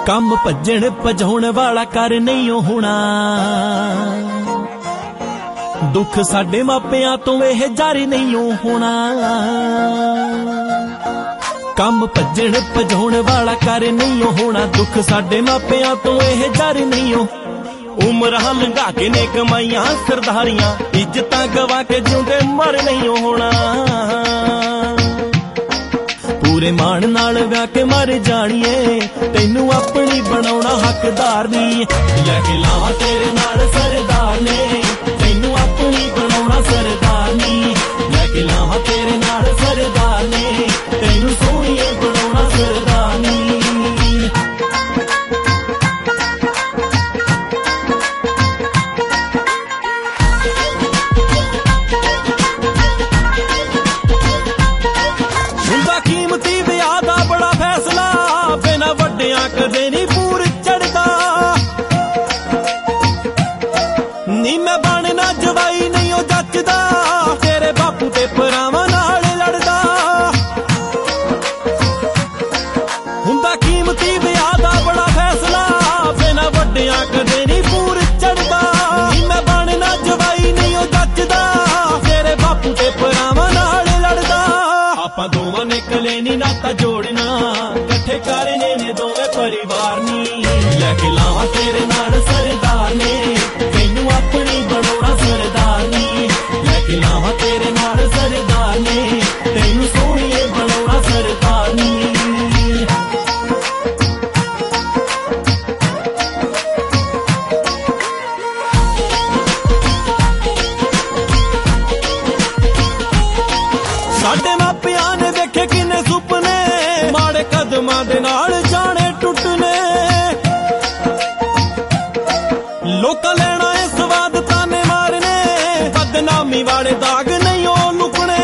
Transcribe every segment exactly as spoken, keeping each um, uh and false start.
ਕੰਮ ਭੱਜਣ ਭਜਾਉਣ ਵਾਲਾ ਕਰ ਨਹੀਂ ਹੋਣਾ। ਦੁੱਖ ਸਾਡੇ ਮਾਪਿਆਂ ਤੋਂ ਇਹ ਜਾਰੀ ਨਹੀਂ ਹੋਣਾ। ਕੰਮ ਭੱਜਣ ਭਜਾਉਣ ਵਾਲਾ ਕਰ ਨਹੀਂ ਹੋਣਾ। ਦੁੱਖ ਸਾਡੇ ਮਾਪਿਆਂ ਤੋਂ ਇਹ ਜਾਰੀ ਨਹੀਂ ਹੋ। ਉਮਰਾਂ ਲੰਘਾ ਕੇ ਨੇ ਕਮਾਈਆਂ ਸਰਦਾਰੀਆਂ, ਇੱਜ਼ਤਾਂ ਗਵਾ ਕੇ ਜਿਉਂਦੇ ਮਰ ਨਹੀਂ ਹੋਣਾ। ਪੂਰੇ ਮਾਣ ਨਾਲ ਵਿਆਹ ਕੇ ਮਰ ਜਾਣੀਏ, ਤੈਨੂੰ ਆਪਣੀ ਬਣਾਉਣਾ ਹੱਕਦਾਰ ਨਹੀਂ। ਲੈ ਕੇ ਲਾਵਾਂ ਤੇਰੇ ਨਾਲ ਸਰਦਾਰ ਨੇ, ਤੈਨੂੰ ਆਪਣੀ ਬਣਾਉਣਾ ਸਰਦਾਰ ਨਹੀਂ। ਲੈ ਕੇ ਲਾਵਾਂ ਤੇਰੇ ਨਾਲ ਸਰਦਾਰ ਨੇ, ਤੈਨੂੰ ਸੋਹਣੀਏ ਬਣਾਉਣਾ ਸਰਦਾਰ ਨਹੀਂ। ਹੁੰਦਾ ਕੀਮਤੀ ਵਿਆਹ ਦਾ ਬੜਾ ਫੈਸਲਾ, ਬਿਨਾਂ ਵੱਡਿਆਂ ਕਦੇ ਨਹੀਂ ਪੂਰ ਚੜਦਾ। ਨੀ ਮੈਂ ਬਣਨਾ ਜਵਾਈ ਨਹੀਂ ਉਹ ਜੱਚਦਾ, ਤੇਰੇ ਬਾਪੂ ਤੇ ਭਰਾਵਾਂ ਨਾਲ ਲੜਦਾ। ਹੁੰਦਾ ਕੀਮਤੀ ਵਿਆਹ ਦਾ ਬੜਾ ਫੈਸਲਾ, ਬਿਨਾਂ ਵੱਡਿਆਂ ਕਦੇ ਨਹੀਂ ਪੂਰ ਚੜਦਾ। ਨੀ ਮੈਂ ਬਣਨਾ ਜਵਾਈ ਨਹੀਂ ਉਹ ਜੱਚਦਾ, ਤੇਰੇ ਬਾਪੂ ਤੇ ਭਰਾਵਾਂ ਨਾਲ ਲੜਦਾ। ਆਪਾਂ ਦੋਵਾਂ ਨੇ ਕਲੇ ਨੀ ਨਾਤਾ ਜੋੜਨਾ, ਇਕੱਠੇ ਕਰਨੇ ਨੇ ਦੋਵੇਂ ਪਰਿਵਾਰ ਨੀ। ਲੈ ਕੇ ਲਾਵਾਂ ਤੇਰੇ ਨਾਲ ਸਰਦਾਰ ਨੇ, ਤੈਨੂੰ ਆਪਣੀ ਬਣਾਉਣਾ ਸਰਦਾਰ ਨੀ। ਲੈ ਕੇ ਲਾਵਾਂ ਤੇਰੇ ਨਾਲ ਸਰਦਾਰ ਨੇ, ਤੈਨੂੰ ਸੋਹਣੀਏ ਬਣਾਉਣਾ ਸਰਦਾਰ ਨੀ। ਸਾਡੇ ਮਾਪਿਆਂ ਨੇ ਵੇਖੇ ਕਿੰਨੇ ਸੁਪਨੇ, ਮਾੜੇ ਕਦਮਾਂ ਦੇ ਨਾਲ ਜਾਣੇ ਟੁੱਟਨੇ। ਲੋਕਾਂ ਲੈਣਾ ਇਹ ਸਵਾਦ ਤਾਨੇ ਮਾਰਨੇ, ਬਦਨਾਮੀ ਵਾਲੇ ਦਾਗ ਨਹੀਂ ਉਹ ਲੁਕਣੇ।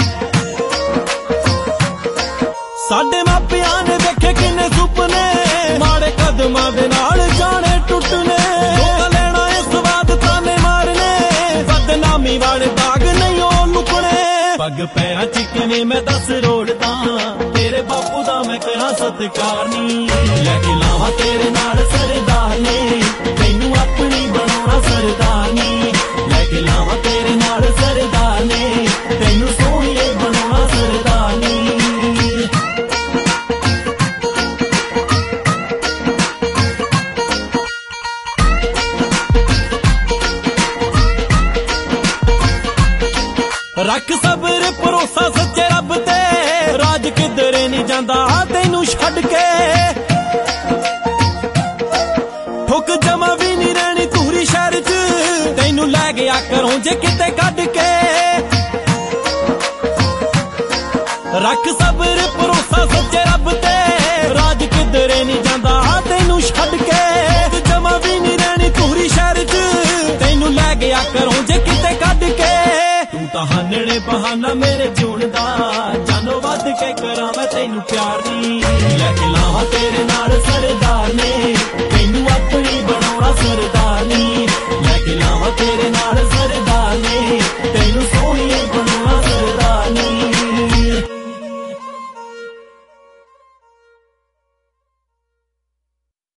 ਸਾਡੇ ਮਾਪਿਆਂ ਨੇ ਵੇਖੇ ਕਿੰਨੇ ਸੁਪਨੇ, ਮਾੜੇ ਕਦਮਾਂ ਦੇ ਨਾਲ ਜਾਣੇ ਟੁੱਟਨੇ। ਲੋਕਾਂ ਲੈਣਾ ਇਹ ਸਵਾਦ ਤਾਨੇ ਮਾਰਨੇ, ਬਦਨਾਮੀ ਵਾਲੇ ਦਾਗ ਨਹੀਂ ਉਹ ਲੁਕਣੇ। ਪੱਗ ਪੈਰਾਂ ਚ ਕਿਵੇਂ ਮੈਂ ਦੱਸ ਰੋੜਦਾ, ਤੇਰੇ ਬਾਪੂ ਦਾ ਮੈਂ ਕਰਾਂ ਸਤਿਕਾਰ ਨੀ। ਲੈ ਕੇ ਲਾਵਾਂ ਤੇਰੇ ਨਾਲ ਸਰਦਾਰ ਨੇ, ਤੈਨੂੰ ਆਪਣੀ ਬਣਾਉਣਾ ਸਰਦਾਰ ਨੀ। ਲੈ ਕੇ ਲਾਵਾਂ ਤੇਰੇ ਨਾਲ ਸਰਦਾਰ ਨੇ, ਤੈਨੂੰ ਸੋਹਣੀਏ ਬਣਾਉਣਾ ਸਰਦਾਰ ਨੀ। ਰੱਖ ਸਬਰ ਭਰੋਸਾ ਸੱਚੇ ਰੱਬ ਤੇ, ਰਾਜ ਕਿਧਰੇ ਨਹੀਂ ਜਾਂਦਾ ਤੈਨੂੰ ਛੱਡ ਕੇ। ਠੁੱਕ ਜਮਾ ਵੀ ਨਹੀਂ ਰਹਿਣੀ ਧੂਰੀ ਸ਼ਹਿਰ ਚ, ਤੈਨੂੰ ਲੈ ਗਿਆ ਘਰੋਂ ਜੇ ਕਿਤੇ ਕੱਢ ਕੇ। ਰੱਖ ਸਬਰ ਭਰੋਸਾ ਸੱਚੇ ਰੱਬ ਤੇ, ਰਾਜ ਕਿਧਰੇ ਨਹੀਂ ਜਾਂਦਾ ਤੈਨੂੰ ਛੱਡ ਕੇ। ਠੁੱਕ ਜਮਾ ਵੀ ਨਹੀਂ ਰਹਿਣੀ ਧੂਰੀ ਸ਼ਹਿਰ ਚ, ਤੈਨੂੰ ਲੈ ਗਿਆ ਘਰੋਂ ਜੇ ਕਿਤੇ ਕੱਢ ਕੇ। ਤੂੰ ਤਾਂ ਹਾਨਣੇ ਬਹਾਨਾ ਮੇਰੇ ਜਿਉਣ ਦਾ, ਜਾਨੋਂ ਵੱਧ ਕੇ ਕਰਾਂ ਮੈਂ ਤੈਨੂੰ ਪਿਆਰ ਨੀ। ਲੈ ਕੇ ਲਾਵਾਂ ਤੇਰੇ